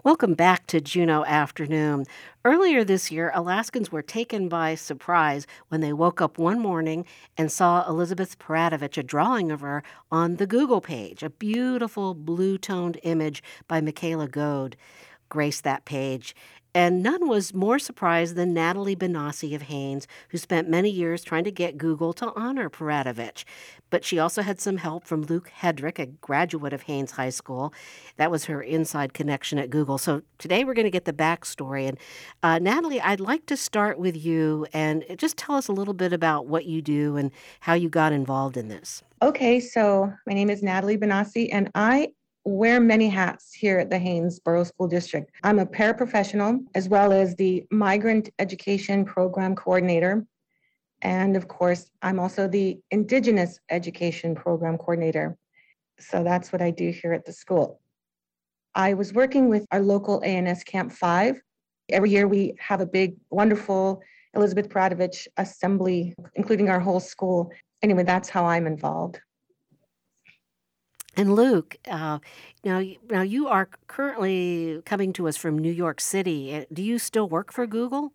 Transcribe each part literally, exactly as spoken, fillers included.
Welcome back to Juneau Afternoon. Earlier this year, Alaskans were taken by surprise when they woke up one morning and saw Elizabeth Peratrovich, a drawing of her, on the Google page. A beautiful blue toned image by Michaela Goad graced that page. And none was more surprised than Natalie Benassi of Haines, who spent many years trying to get Google to honor Peratrovich. But she also had some help from Luke Hedrick, a graduate of Haines High School. That was her inside connection at Google. So today we're going to get the backstory. And uh, Natalie, I'd like to start with you and just tell us a little bit about what you do and how you got involved in this. Okay, so my name is Natalie Benassi, and I wear many hats here at the Haynesboro School District. I'm a paraprofessional as well as the Migrant Education Program Coordinator. And of course, I'm also the Indigenous Education Program Coordinator. So that's what I do here at the school. I was working with our local A N S Camp five. Every year we have a big, wonderful Elizabeth Peratrovich assembly, including our whole school. Anyway, that's how I'm involved. And Luke, uh, now, now you are currently coming to us from New York City. Uh, Do you still work for Google?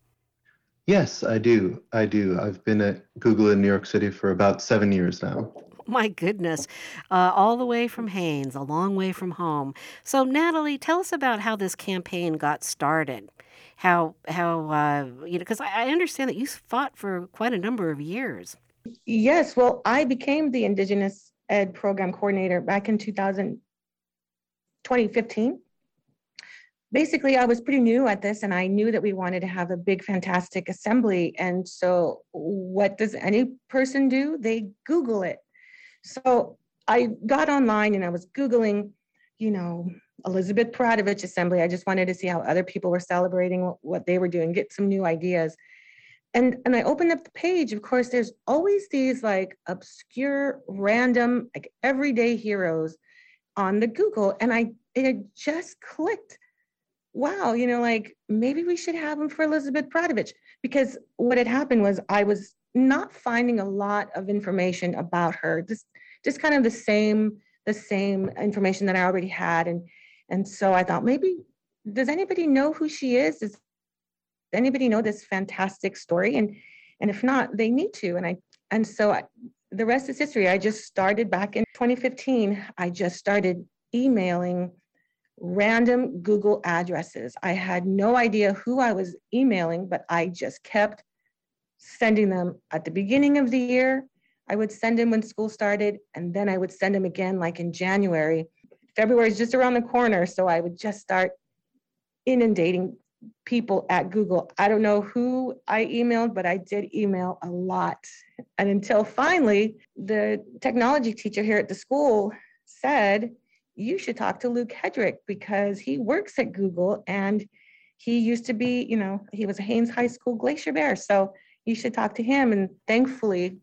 Yes, I do. I do. I've been at Google in New York City for about seven years now. My goodness, uh, all the way from Haines, a long way from home. So, Natalie, tell us about how this campaign got started. How how uh, you know? Because I, I understand that you fought for quite a number of years. Yes, well, I became the Indigenous Ed Program Coordinator back in two thousand, twenty fifteen. Basically, I was pretty new at this, and I knew that we wanted to have a big, fantastic assembly. And so, what does any person do? They Google it. So, I got online and I was Googling, you know, Elizabeth Peratrovich Assembly. I just wanted to see how other people were celebrating what they were doing, get some new ideas. And, and I opened up the page. Of course, there's always these like obscure, random, like everyday heroes on the Google. And I it had just clicked. Wow, you know, like maybe we should have them for Elizabeth Peratrovich. Because what had happened was I was not finding a lot of information about her, just just kind of the same, the same information that I already had. And and so I thought, maybe, does anybody know who she is? Does anybody know this fantastic story? And and if not, they need to. And I and so I, the rest is history. I just started back in twenty fifteen. I just started emailing random Google addresses. I had no idea who I was emailing, but I just kept sending them at the beginning of the year. I would send them when school started, and then I would send them again like in January. February is just around the corner, so I would just start inundating people at Google. I don't know who I emailed, but I did email a lot. And until finally, the technology teacher here at the school said, you should talk to Luke Hedrick because he works at Google and he used to be, you know, he was a Haines High School Glacier Bear. So you should talk to him. And thankfully,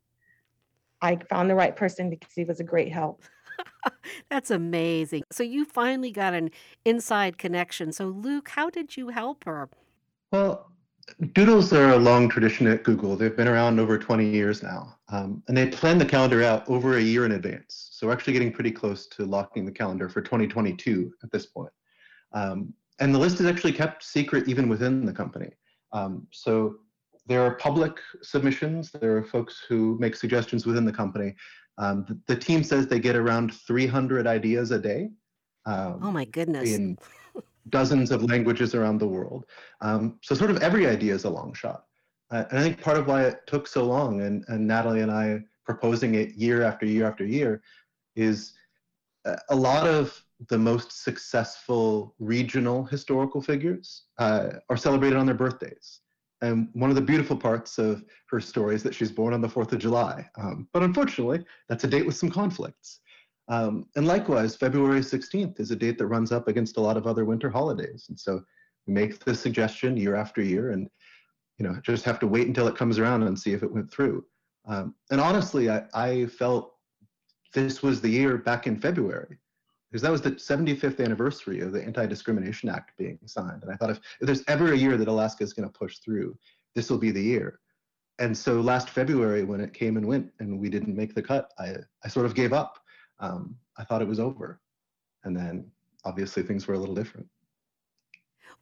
I found the right person because he was a great help. That's amazing. So you finally got an inside connection. So, Luke, how did you help her? Well, doodles are a long tradition at Google. They've been around over twenty years now. Um, and they plan the calendar out over a year in advance. So we're actually getting pretty close to locking the calendar for twenty twenty-two at this point. Um, and the list is actually kept secret even within the company. Um, so there are public submissions. There are folks who make suggestions within the company. Um, the, the team says they get around three hundred ideas a day. Oh, Um, my goodness. in dozens of languages around the world. Um, so sort of every idea is a long shot. Uh, and I think part of why it took so long, and, and Natalie and I proposing it year after year after year, is uh, a lot of the most successful regional historical figures uh, are celebrated on their birthdays. And one of the beautiful parts of her story is that she's born on the fourth of July. Um, but unfortunately, that's a date with some conflicts. Um, and likewise, February sixteenth is a date that runs up against a lot of other winter holidays. And so we make this suggestion year after year and you know just have to wait until it comes around and see if it went through. Um, and honestly, I, I felt this was the year back in February, because that was the seventy-fifth anniversary of the Anti-Discrimination Act being signed. And I thought if, if there's ever a year that Alaska is going to push through, this will be the year. And so last February, when it came and went and we didn't make the cut, I, I sort of gave up. Um, I thought it was over. And then obviously things were a little different.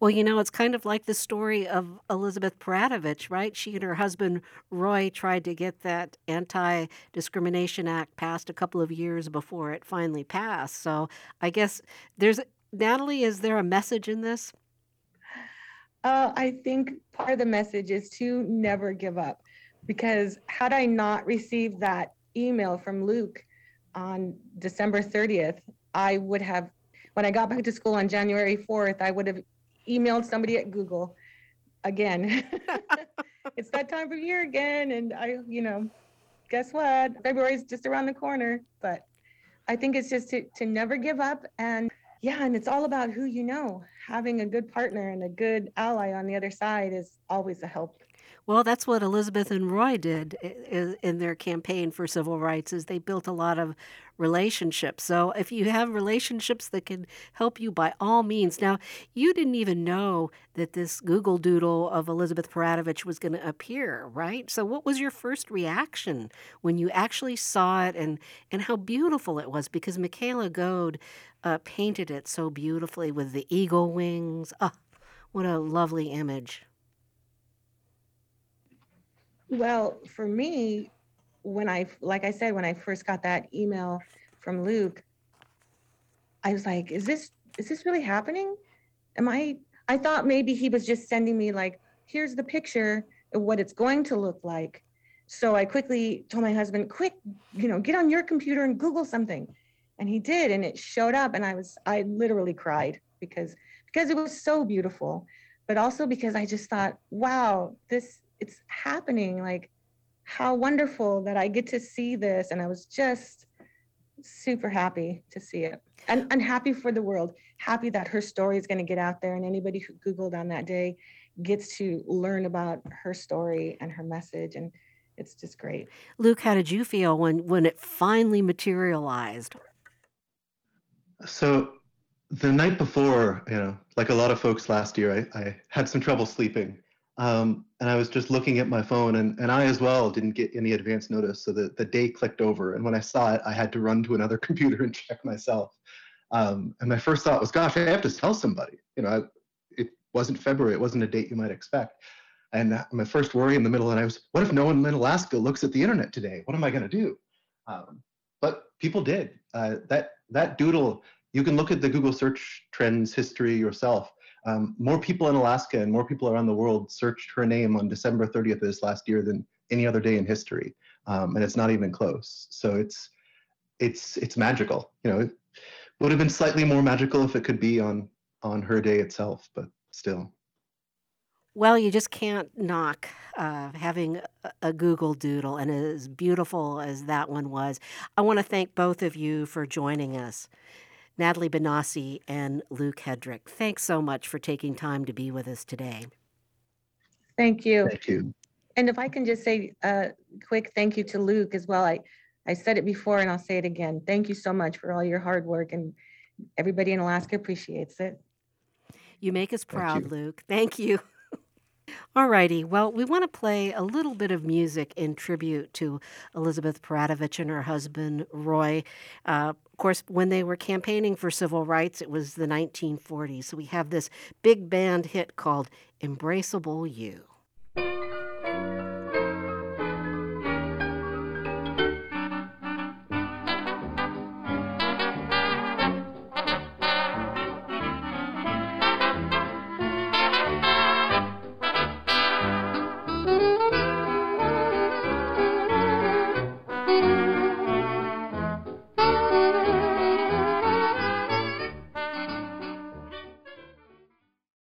Well, you know, it's kind of like the story of Elizabeth Peratrovich, right? She and her husband Roy tried to get that Anti Discrimination Act passed a couple of years before it finally passed. So I guess there's, Natalie, is there a message in this? Uh, I think part of the message is to never give up, because had I not received that email from Luke on December thirtieth, I would have, when I got back to school on January fourth, I would have emailed somebody at Google again. It's that time of year again. And I, you know, guess what? February is just around the corner. But I think it's just to, to never give up. And yeah, and it's all about who you know. Having a good partner and a good ally on the other side is always a help. Well, that's what Elizabeth and Roy did i- i- in their campaign for civil rights is they built a lot of relationships. So if you have relationships that can help you by all means. Now, you didn't even know that this Google Doodle of Elizabeth Peratrovich was going to appear, right? So what was your first reaction when you actually saw it and and how beautiful it was? Because Michaela Goad uh, painted it so beautifully with the eagle wings. Oh, what a lovely image. Well, for me, when I, like I said, when I first got that email from Luke, I was like, is this, is this really happening? Am I, I thought maybe he was just sending me like, here's the picture of what it's going to look like. So I quickly told my husband, quick, you know, get on your computer and Google something. And he did, and it showed up, and I was, I literally cried because, because it was so beautiful, but also because I just thought, wow, this, it's happening. Like, how wonderful that I get to see this. And I was just super happy to see it, and, and happy for the world, happy that her story is going to get out there, and anybody who Googled on that day gets to learn about her story and her message. And it's just great. Luke, how did you feel when when it finally materialized? So the night before, you know, like a lot of folks last year, I, I had some trouble sleeping. Um, and I was just looking at my phone, and, and I as well didn't get any advance notice. So the, the day clicked over. And when I saw it, I had to run to another computer and check myself. Um, and my first thought was, gosh, I have to tell somebody. You know, I, it wasn't February. It wasn't a date you might expect. And uh, my first worry in the middle of the night was, what if no one in Alaska looks at the internet today? What am I going to do? Um, but people did. Uh, that that doodle, you can look at the Google search trends history yourself. Um, more people in Alaska and more people around the world searched her name on December thirtieth of this last year than any other day in history, um, and it's not even close. So it's it's it's magical. You know, it would have been slightly more magical if it could be on on her day itself, but still. Well, you just can't knock uh, having a, a Google Doodle, and as beautiful as that one was. I want to thank both of you for joining us, Natalie Benassi and Luke Hedrick. Thanks so much for taking time to be with us today. Thank you. Thank you. And if I can just say a quick thank you to Luke as well. I, I said it before and I'll say it again. Thank you so much for all your hard work, and everybody in Alaska appreciates it. You make us Thank proud, you. Luke. Thank you. All righty. Well, we want to play a little bit of music in tribute to Elizabeth Peratrovich and her husband, Roy. Uh, of course, when they were campaigning for civil rights, it was the nineteen forties. So we have this big band hit called Embraceable You.